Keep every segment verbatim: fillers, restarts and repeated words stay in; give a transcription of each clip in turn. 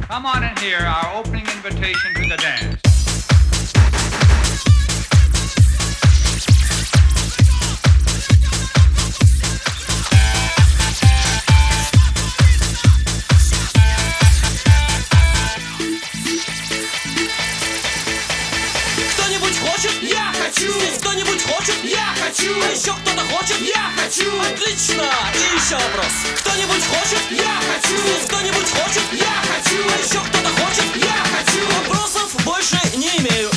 Come on and hear our opening invitation to the dance. Кто-нибудь хочет? Я хочу! Здесь кто-нибудь хочет? Я хочу! А еще кто-то хочет? Я хочу! Отлично! И еще вопрос. Кто-нибудь хочет? Я хочу! Здесь кто-нибудь хочет? Я хочу! А еще кто-то хочет? Я хочу! Вопросов больше не имею.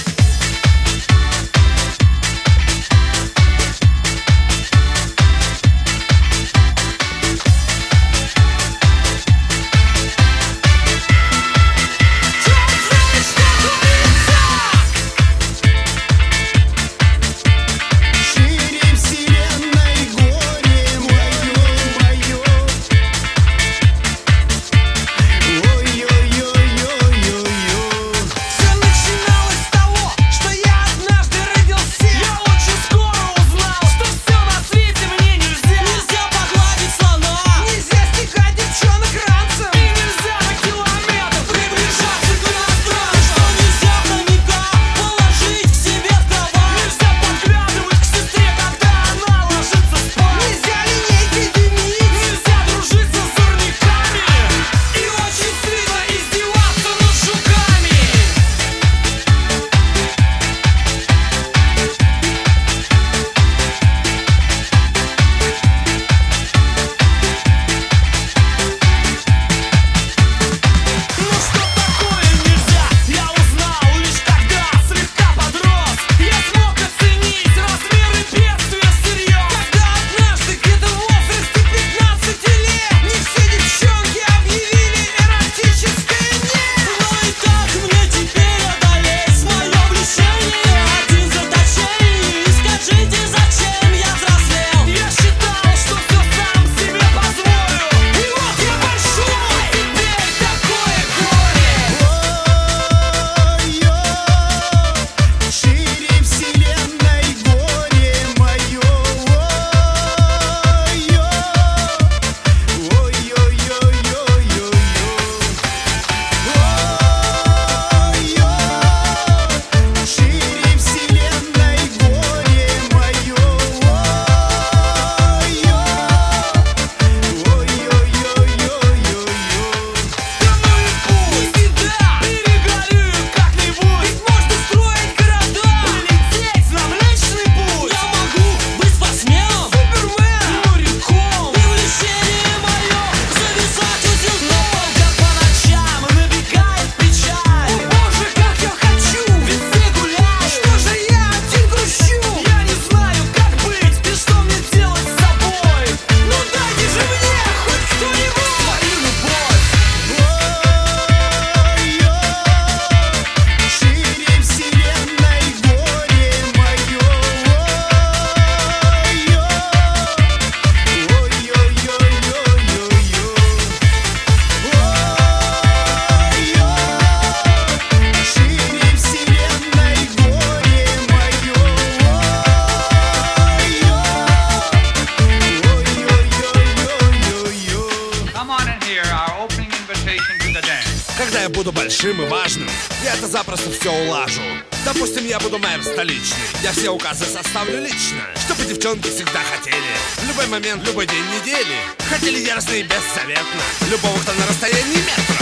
Когда я буду большим и важным, я это запросто все улажу. Допустим, я буду мэром столичный, я все указы составлю лично, чтобы девчонки всегда хотели, в любой момент, любой день недели, хотели яростно и беззаветно любого, кто на расстоянии метра.